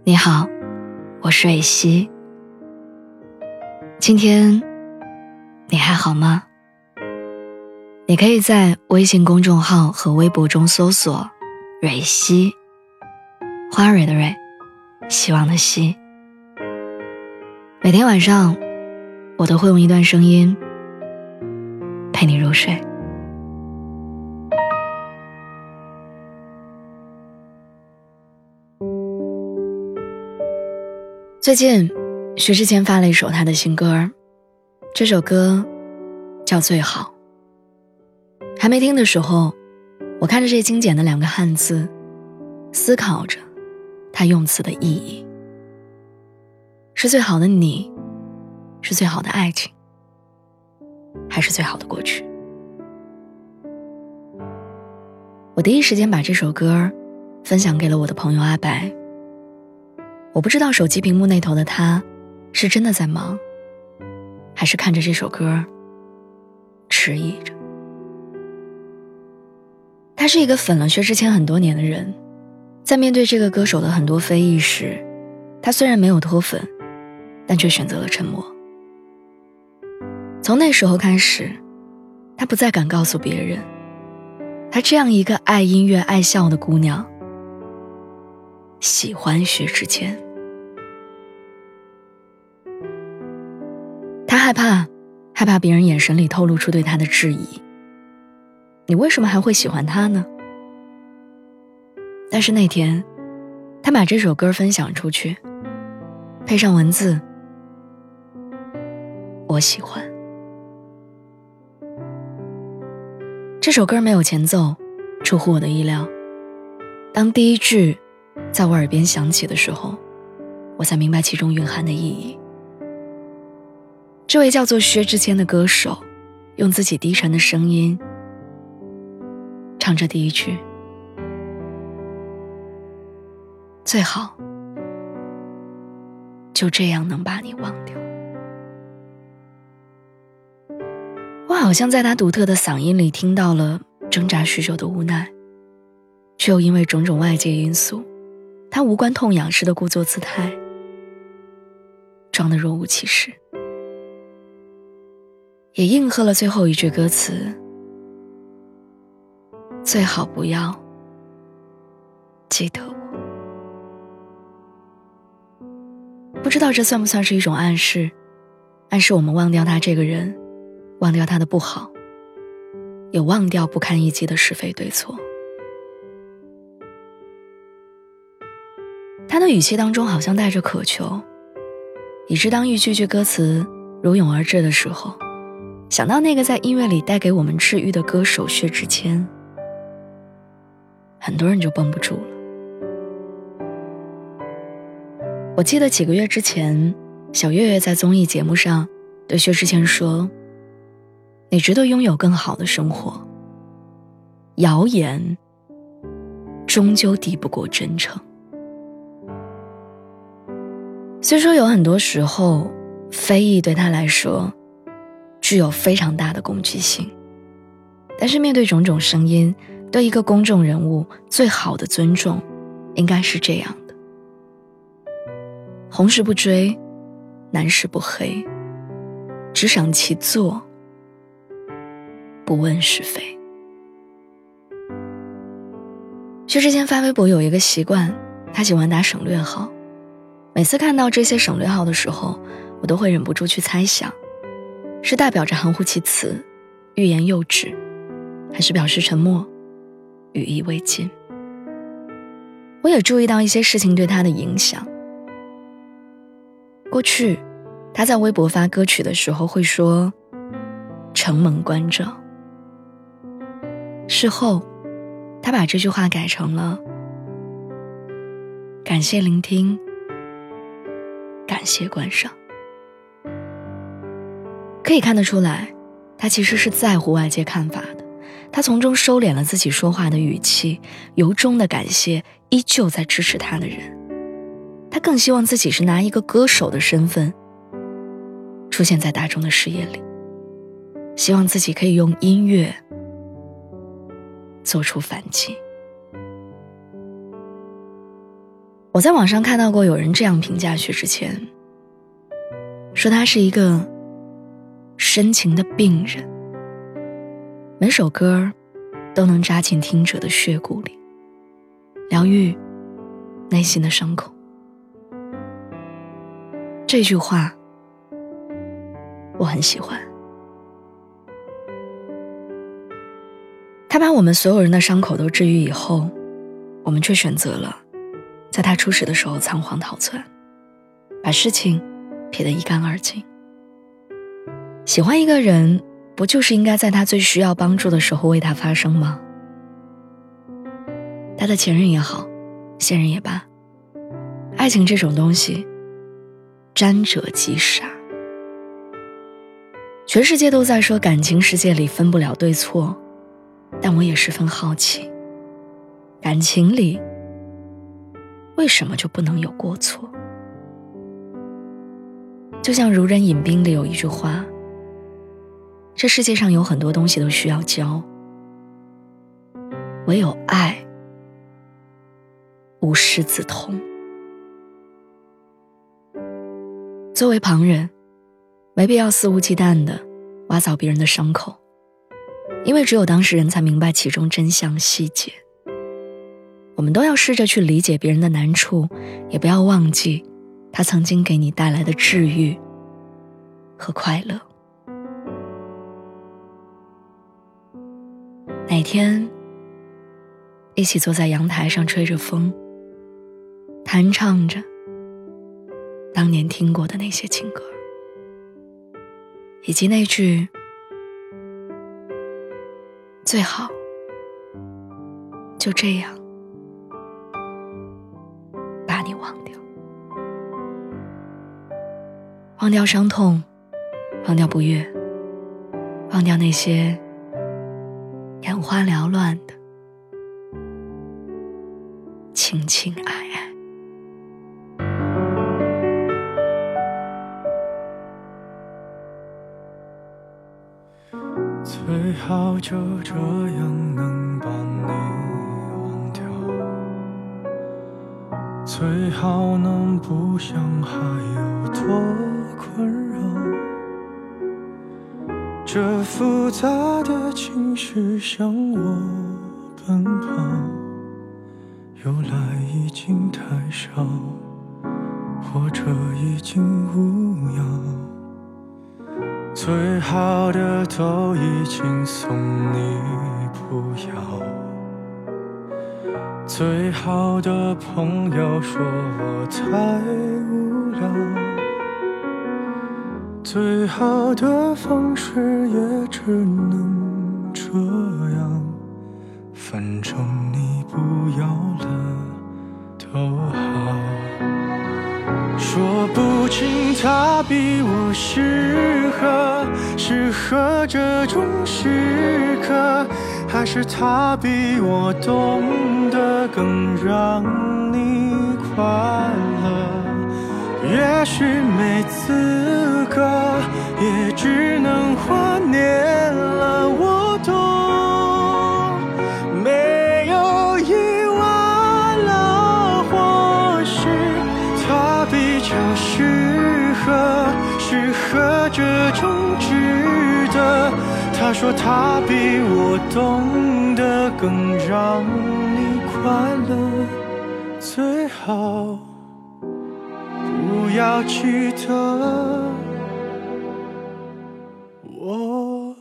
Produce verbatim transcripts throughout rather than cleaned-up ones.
你好，我是蕊希。今天你还好吗？你可以在微信公众号和微博中搜索蕊希，花蕊的蕊，希望的希。每天晚上我都会用一段声音陪你入睡。最近薛之谦发了一首他的新歌，这首歌叫《最好》。还没听的时候，我看着这精简的两个汉字，思考着他用词的意义。是最好的你，是最好的爱情，还是最好的过去？我第一时间把这首歌分享给了我的朋友阿白。我不知道手机屏幕那头的他是真的在忙，还是看着这首歌迟疑着。他是一个粉了薛之谦很多年的人，在面对这个歌手的很多非议时，他虽然没有脱粉，但却选择了沉默。从那时候开始，他不再敢告诉别人，他这样一个爱音乐爱笑的姑娘喜欢薛之谦。他害怕害怕别人眼神里透露出对他的质疑，你为什么还会喜欢他呢？但是那天他把这首歌分享出去，配上文字，我喜欢。这首歌没有前奏，出乎我的意料。当第一句在我耳边响起的时候，我才明白其中蕴含的意义。这位叫做薛之谦的歌手，用自己低沉的声音唱着第一句，最好就这样能把你忘掉。我好像在他独特的嗓音里听到了挣扎许久的无奈，却又因为种种外界因素，他无关痛痒式的故作姿态，装得若无其事，也应和了最后一句歌词，最好不要记得我。不知道这算不算是一种暗示，暗示我们忘掉他这个人，忘掉他的不好，也忘掉不堪一击的是非对错。他的语气当中好像带着渴求，以致当一句句歌词如涌而至的时候，想到那个在音乐里带给我们治愈的歌手薛之谦，很多人就绷不住了。我记得几个月之前，小岳岳在综艺节目上对薛之谦说，你值得拥有更好的生活，谣言终究敌不过真诚。虽说有很多时候非议对他来说具有非常大的攻击性，但是面对种种声音，对一个公众人物最好的尊重应该是这样的：红事不追，蓝事不黑，只赏其作，不问是非。薛之谦发微博有一个习惯，他喜欢打省略号。每次看到这些省略号的时候，我都会忍不住去猜想，是代表着含糊其辞，欲言又止，还是表示沉默，语意未尽。我也注意到一些事情对他的影响。过去他在微博发歌曲的时候会说承蒙关照，事后他把这句话改成了感谢聆听，感谢观赏。可以看得出来，他其实是在乎外界看法的，他从中收敛了自己说话的语气，由衷的感谢依旧在支持他的人。他更希望自己是拿一个歌手的身份出现在大众的视野里，希望自己可以用音乐做出反击。 我在网上看到过有人这样评价薛之谦，说他是一个深情的病人，每首歌都能扎进听者的血骨里，疗愈内心的伤口。这句话我很喜欢，他把我们所有人的伤口都治愈以后，我们却选择了在他出事的时候仓皇逃窜，把事情撇得一干二净。喜欢一个人，不就是应该在他最需要帮助的时候为他发声吗？他的前任也好，现任也罢，爱情这种东西沾者即傻。全世界都在说感情世界里分不了对错，但我也十分好奇，感情里为什么就不能有过错？就像《如人饮冰》里有一句话，这世界上有很多东西都需要教，唯有爱无师自通。作为旁人，没必要肆无忌惮地挖凿别人的伤口，因为只有当事人才明白其中真相细节。我们都要试着去理解别人的难处，也不要忘记他曾经给你带来的治愈和快乐。哪天一起坐在阳台上吹着风，弹唱着当年听过的那些情歌，以及那句最好就这样把你忘掉，忘掉伤痛，忘掉不悦，忘掉那些眼花缭乱的情情爱爱。 最好就这样能把你忘掉，最好能不想还有多困扰，这复杂的情绪向我奔跑，由来已经太少，或者已经无恙，最好的都已经送你不要，最好的朋友说我太无聊，最好的方式也只能这样，反正你不要了都好。说不清他比我适合适合这种时刻，还是他比我懂得更让你快乐。也许没资格，也只能怀念了。我懂，没有意外了，或许他比较适合适合这种值得。他说他比我懂得更让你快乐，最好不要记得我。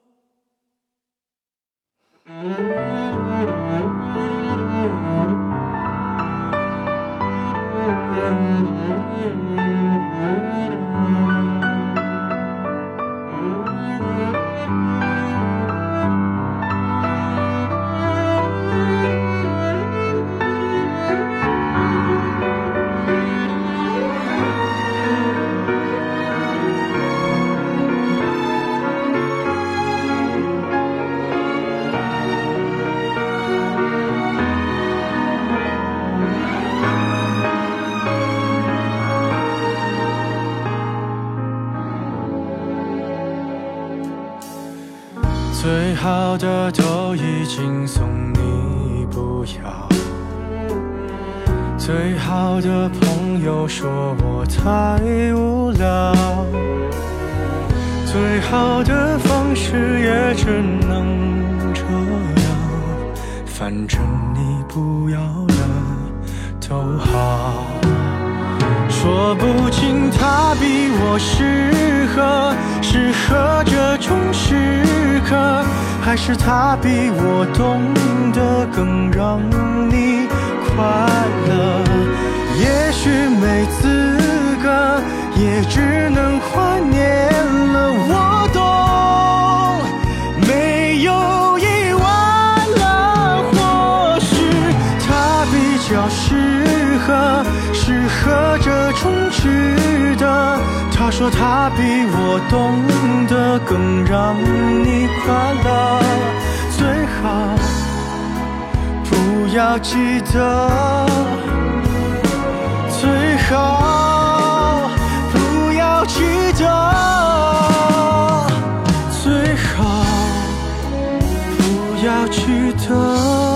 最好的都已经送你不要， 最好的朋友说我太无聊，最好的方式也只能这样，反正你不要了都好。说不清他比我适合适合这种时刻，还是他比我懂得更让你快乐。也许没资格，也只能怀念了。我懂，没有意外了，或许他比较适合适合这种值得。他说他比我懂得更让你快乐，最好不要记得，最好不要记得，最好不要记得。